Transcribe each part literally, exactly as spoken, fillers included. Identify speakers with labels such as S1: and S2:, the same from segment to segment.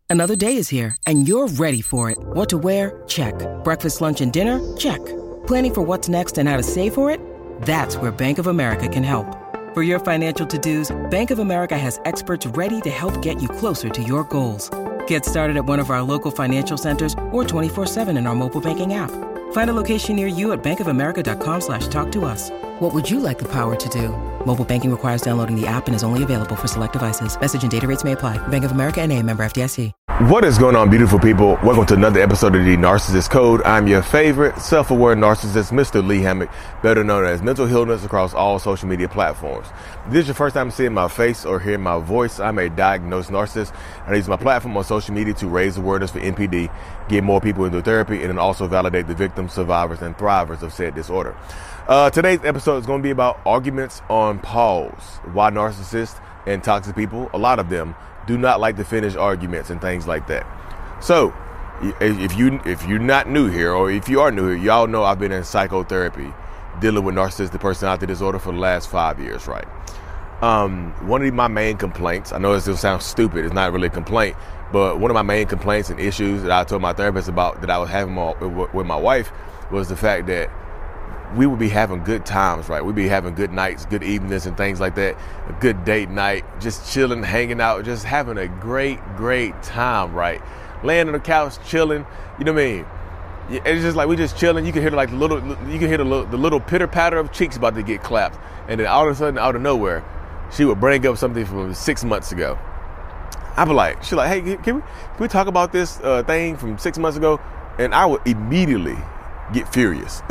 S1: Another day is here, and you're ready for it. What to wear? Check. Breakfast, lunch, and dinner? Check. Planning for what's next and how to save for it? That's where Bank of America can help. For your financial to-dos, Bank of America has experts ready to help get you closer to your goals. Get started at one of our local financial centers or twenty-four seven in our mobile banking app. Find a location near you at bankofamerica.com slash talk to us. What would you like the power to do? Mobile banking requires downloading the app and is only available for select devices. Message and data rates may apply. Bank of America N A, member F D I C.
S2: What is going on, beautiful people? Welcome to another episode of the Narcissist Code. I'm your favorite self-aware narcissist, Mister Lee Hammock, better known as Mental Healness across all social media platforms. If this is your first time seeing my face or hearing my voice, I'm a diagnosed narcissist. I use my platform on social media to raise awareness for N P D, get more people into therapy, and then also validate the victims, survivors, and thrivers of said disorder. Uh, today's episode is going to be about arguments on pause. Why narcissists and toxic people, a lot of them, do not like to finish arguments and things like that. So, if you if you're not new here, or if you are new here, y'all know I've been in psychotherapy dealing with narcissistic personality disorder for the last five years, right? Um, one of my main complaints, I know this will sound stupid, it's not really a complaint, but one of my main complaints and issues that I told my therapist about that I was having with my wife was the fact that we would be having good times, right? We'd be having good nights, good evenings and things like that. A good date night, just chilling, hanging out, just having a great, great time, right? Laying on the couch, chilling, you know what I mean? It's just like we just chilling. You can hear like the little, you can hear the little, the little pitter patter of cheeks about to get clapped. And then all of a sudden, out of nowhere, she would bring up something from six months ago. I'd be like, she's like, hey, can we, can we talk about this uh, thing from six months ago? And I would immediately get furious.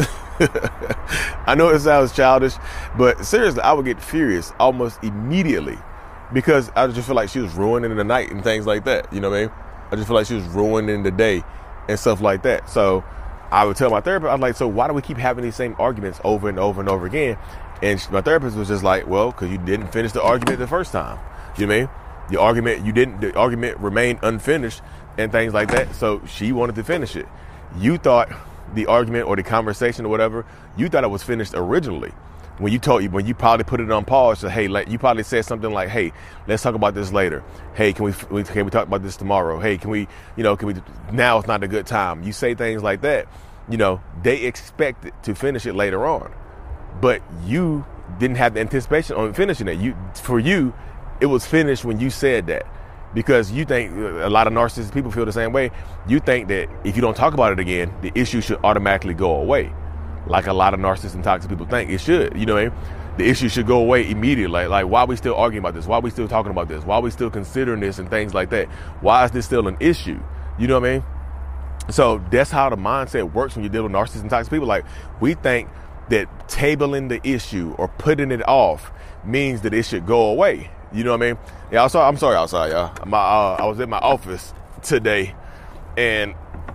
S2: I know it sounds childish, but seriously, I would get furious almost immediately because I just feel like she was ruining the night and things like that. You know what I mean? I just feel like she was ruining the day and stuff like that. So I would tell my therapist, I was like, so why do we keep having these same arguments over and over and over again? And my therapist was just like, well, because you didn't finish the argument the first time. You know what I mean? The argument, you didn't, the argument remained unfinished and things like that. So she wanted to finish it. You thought the argument or the conversation or whatever, you thought it was finished originally. When you told you, when you probably put it on pause, so, hey, like, you probably said something like, hey, let's talk about this later. Hey, can we, can we talk about this tomorrow? Hey, can we, you know, can we, now it's not a good time. You say things like that, you know, they expect it to finish it later on, but you didn't have the anticipation on finishing it. You, for you, it was finished when you said that. Because you think, a lot of narcissistic people feel the same way. You think that if you don't talk about it again, the issue should automatically go away. Like a lot of narcissistic and toxic people think it should. You know what I mean? The issue should go away immediately. Like, like, why are we still arguing about this? Why are we still talking about this? Why are we still considering this and things like that? Why is this still an issue? You know what I mean? So that's how the mindset works when you deal with narcissistic and toxic people. Like, we think that tabling the issue or putting it off means that it should go away. You know what I mean? Yeah, I'm sorry, I'm sorry outside, y'all. My, uh, I was in my office today, and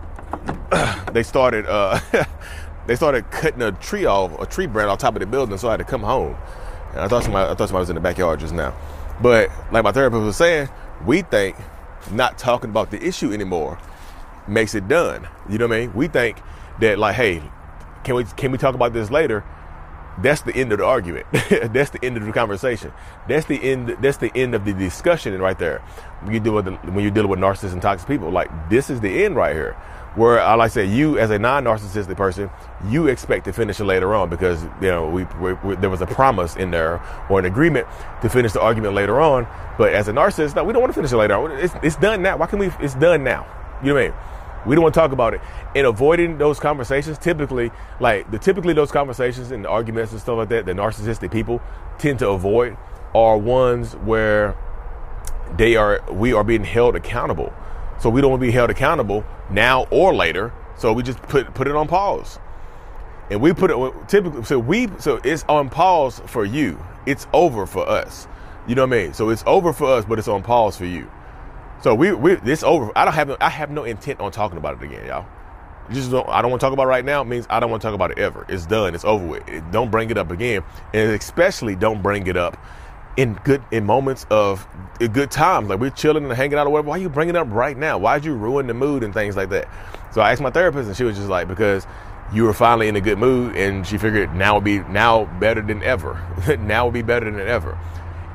S2: they started uh, they started cutting a tree off, a tree branch on top of the building, so I had to come home. And I thought somebody, I thought somebody was in the backyard just now. But like my therapist was saying, we think not talking about the issue anymore makes it done. You know what I mean? We think that, like, hey, can we can we talk about this later? That's the end of the argument. That's the end of the conversation. That's the end. That's the end of the discussion right there. When you deal with the, when you're dealing with narcissists and toxic people, like, this is the end right here. Where I like to say, you as a non-narcissistic person, you expect to finish it later on because, you know, we, we, we there was a promise in there or an agreement to finish the argument later on. But as a narcissist, no, we don't want to finish it later on. It's, it's done now. Why can we? It's done now. You know what I mean? We don't want to talk about it. And avoiding those conversations, typically, like the typically those conversations and the arguments and stuff like that, the narcissistic people tend to avoid are ones where they are, we are being held accountable. So we don't want to be held accountable now or later. So we just put put it on pause. And we put it typically, so we, so it's on pause for you. It's over for us. You know what I mean? So it's over for us, but it's on pause for you. So we we this over. I don't have no, I have no intent on talking about it again, y'all. You just don't. I don't want to talk about it right now. It means I don't want to talk about it ever. It's done. It's over with. It, don't bring it up again, and especially don't bring it up in good in moments of uh, good times, like we're chilling and hanging out or whatever. Why are you bringing it up right now? Why'd you ruin the mood and things like that? So I asked my therapist, and she was just like, because you were finally in a good mood, and she figured now would be now better than ever. Now would be better than ever.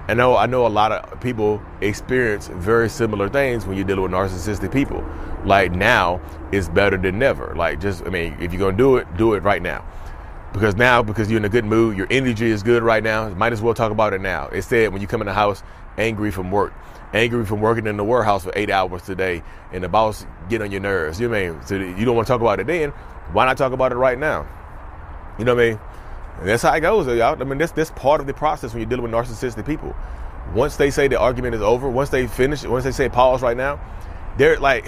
S2: I know I know a lot of people experience very similar things when you're dealing with narcissistic people. Like, now is better than never. Like, just, I mean, if you're going to do it, do it right now. Because now, because you're in a good mood, your energy is good right now, might as well talk about it now. Instead, when you come in the house angry from work, angry from working in the warehouse for eight hours today, and the boss get on your nerves, you know what I mean? So you don't want to talk about it then, why not talk about it right now? You know what I mean? And that's how it goes, y'all. I mean, that's, that's part of the process when you're dealing with narcissistic people. Once they say the argument is over, once they finish, once they say pause right now, they're like,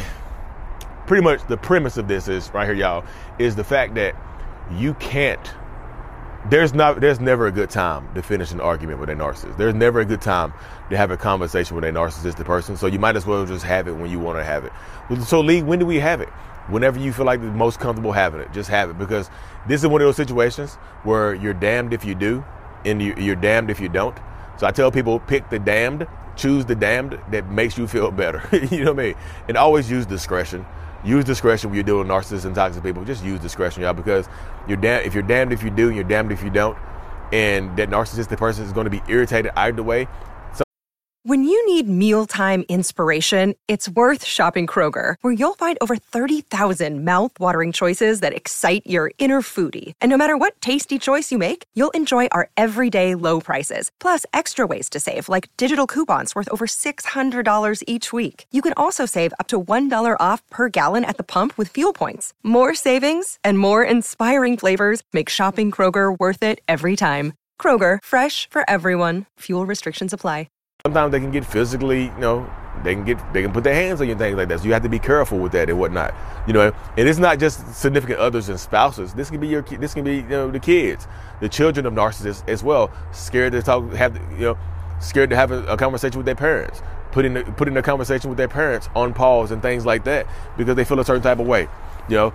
S2: pretty much the premise of this is, right here, y'all, is the fact that you can't, there's not, there's never a good time to finish an argument with a narcissist. There's never a good time to have a conversation with a narcissistic person. So you might as well just have it when you want to have it. So Lee, when do we have it? Whenever you feel like the most comfortable having it, just have it. Because this is one of those situations where you're damned if you do and you're damned if you don't. So I tell people, pick the damned, choose the damned that makes you feel better. You know what I mean? And always use discretion. Use discretion when you're dealing with narcissists and toxic people. Just use discretion, y'all, because you're damn, if you're damned if you do, and you're damned if you don't. And that narcissistic person is going to be irritated either way. So
S3: when you need mealtime inspiration, it's worth shopping Kroger, where you'll find over thirty thousand mouth-watering choices that excite your inner foodie. And no matter what tasty choice you make, you'll enjoy our everyday low prices, plus extra ways to save, like digital coupons worth over six hundred dollars each week. You can also save up to one dollar off per gallon at the pump with fuel points. More savings and more inspiring flavors make shopping Kroger worth it every time. Kroger, fresh for everyone. Fuel restrictions apply.
S2: Sometimes they can get physically, you know, they can get, they can put their hands on you and things like that. So you have to be careful with that and whatnot, you know. And it's not just significant others and spouses. This can be your, this can be, you know, the kids, the children of narcissists as well. Scared to talk, have, you know, scared to have a, a conversation with their parents, putting the, putting the conversation with their parents on pause and things like that because they feel a certain type of way. You know,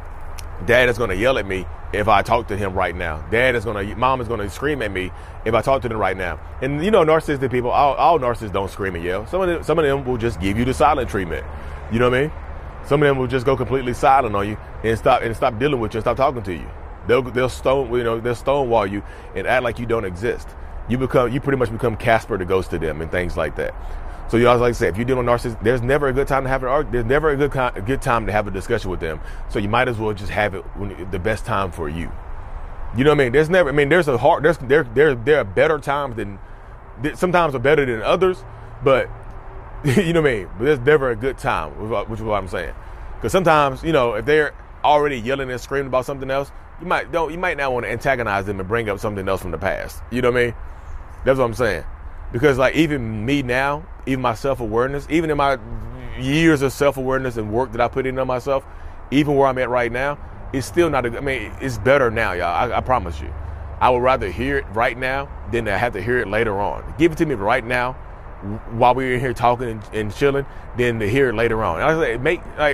S2: dad is going to yell at me if I talk to him right now. Dad is going to, mom is going to scream at me if I talk to them right now. And, you know, narcissistic people, all, all narcissists don't scream and yell. Some of them, some of them will just give you the silent treatment. You know what I mean? Some of them will just go completely silent on you and stop and stop dealing with you and stop talking to you. They'll, they'll stone, you know, they'll stonewall you and act like you don't exist. You become, you pretty much become Casper the ghost to them and things like that. So you always like to say, if you're dealing with narcissists, there's never a good time to have an argument. There's never a good, con- a good time to have a discussion with them. So you might as well just have it when the best time for you. You know what I mean? There's never, I mean, there's a hard, there's, there, there, there are better times than, sometimes are better than others, but you know what I mean? But there's never a good time, which is what I'm saying. Because sometimes, you know, if they're already yelling and screaming about something else, you might don't, you might not want to antagonize them and bring up something else from the past. You know what I mean? That's what I'm saying. Because like even me now, even my self-awareness, even in my years of self-awareness and work that I put in on myself, even where I'm at right now, it's still not, a, I mean, it's better now, y'all. I, I promise you. I would rather hear it right now than to have to hear it later on. Give it to me right now while we're in here talking and, and chilling than to hear it later on. And I say, make, like,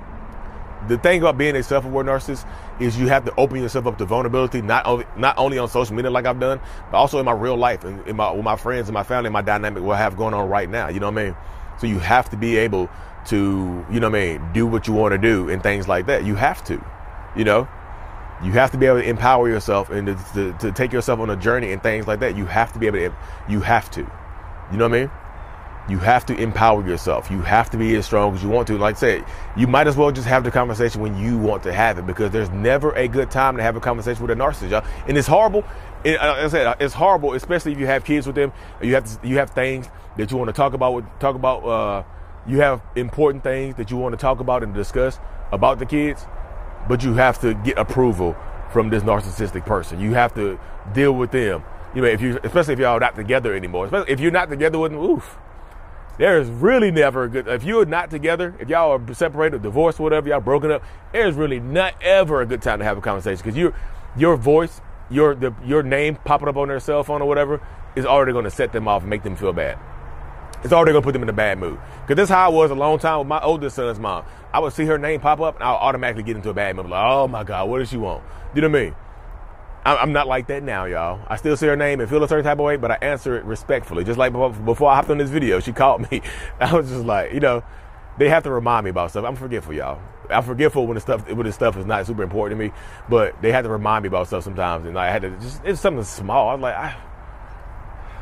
S2: the thing about being a self-aware narcissist is you have to open yourself up to vulnerability, not only, not only on social media like I've done, but also in my real life and in my, with my friends and my family and my dynamic, what I have going on right now. You know what I mean? So you have to be able to, you know what I mean, do what you want to do and things like that. You have to, you know, you have to be able to empower yourself and to, to, to take yourself on a journey and things like that. You have to be able to, you have to, you know what I mean? You have to empower yourself. You have to be as strong as you want to. Like I said, you might as well just have the conversation when you want to have it, because there's never a good time to have a conversation with a narcissist, y'all. And it's horrible. It, like I said, it's horrible, especially if you have kids with them. You have to, you have things that you want to talk about. With, talk about. Uh, you have important things that you want to talk about and discuss about the kids, but you have to get approval from this narcissistic person. You have to deal with them. You know, if you, especially if y'all not together anymore. Especially if you're not together with them, oof. There is really never a good, if you're not together, if y'all are separated, divorced, whatever, y'all broken up, there's really not ever a good time to have a conversation, because you, your voice, your the, your name popping up on their cell phone or whatever is already going to set them off and make them feel bad. It's already going to put them in a bad mood. Because this is how I was a long time with my oldest son's mom. I would see her name pop up and I'll automatically get into a bad mood. Like, oh my God, what does she want? You know what I mean? I'm not like that now, y'all. I still see her name and feel a certain type of way, but I answer it respectfully. Just like before, before I hopped on this video, she called me. I was just like, you know, they have to remind me about stuff. I'm forgetful, y'all. I'm forgetful when the stuff when the stuff is not super important to me, but they have to remind me about stuff sometimes. And I had to just, it's something small. I was like, I,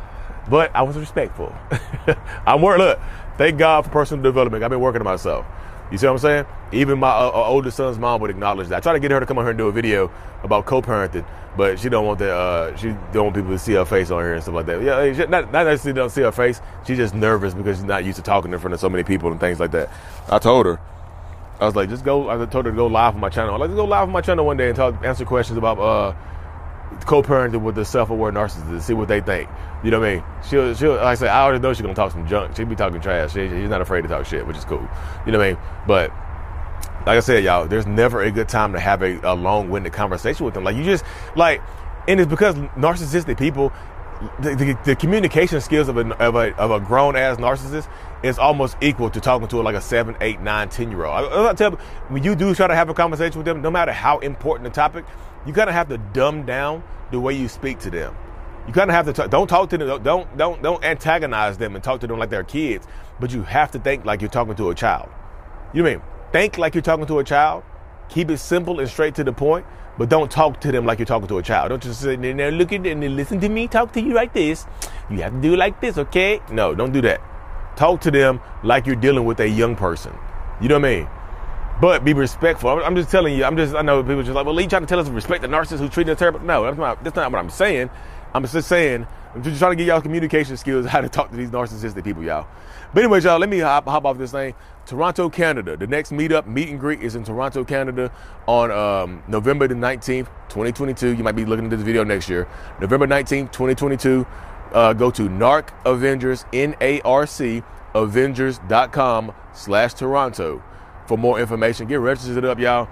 S2: but I was respectful. I'm working. Look, thank God for personal development. I've been working on myself. You see what I'm saying? Even my uh, older son's mom would acknowledge that. I try to get her to come on here and do a video about co-parenting, but she don't want that. Uh, she don't want people to see her face on here and stuff like that. Yeah, she, not, not necessarily don't see her face. She's just nervous because she's not used to talking in front of so many people and things like that. I told her, I was like, just go. I told her to go live on my channel. I like to go live on my channel one day and talk, answer questions about uh, co-parenting with the self-aware narcissist and see what they think. You know what I mean? She'll, she'll, like I said, I already know she's gonna talk some junk. She'll be talking trash. She, she's not afraid to talk shit, which is cool. You know what I mean? But like I said, y'all, there's never a good time to have a, a long-winded conversation with them. Like you just like, and it's because narcissistic people, the, the, the communication skills of a of a, of a grown-ass narcissist is almost equal to talking to like a seven, eight, nine, ten-year-old. I, I tell you, when you do try to have a conversation with them, no matter how important the topic, you kind of have to dumb down the way you speak to them. You kind of have to talk, don't talk to them, don't don't don't antagonize them and talk to them like they're kids, but you have to think like you're talking to a child. You know what I mean? Think like you're talking to a child. Keep it simple and straight to the point, but don't talk to them like you're talking to a child. Don't just sit there and look at them and listen to me talk to you like this. You have to do it like this, okay? No, don't do that. Talk to them like you're dealing with a young person. You know what I mean? But be respectful. I'm just telling you, I'm just, I know people are just like, well, Lee trying to tell us to respect the narcissist who's treating us terrible. No, that's not, that's not what I'm saying. I'm just saying, I'm just trying to get y'all communication skills, how to talk to these narcissistic people, y'all. But anyways, y'all, let me hop, hop off this thing. Toronto, Canada. The next meetup, meet and greet is in Toronto, Canada on um, November the nineteenth, twenty twenty-two. You might be looking at this video next year. November nineteenth, twenty twenty-two. Uh, go to Narc Avengers, N A R C, Avengers.com slash Toronto for more information. Get registered up, y'all.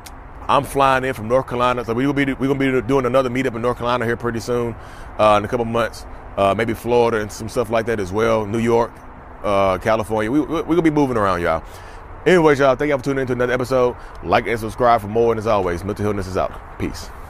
S2: I'm flying in from North Carolina, so we will be we're gonna be doing another meetup in North Carolina here pretty soon, uh, in a couple months. Uh, maybe Florida and some stuff like that as well. New York, uh, California. We we're gonna be moving around, y'all. Anyways, y'all, thank y'all for tuning in to another episode. Like and subscribe for more. And as always, Mental Healness is out. Peace.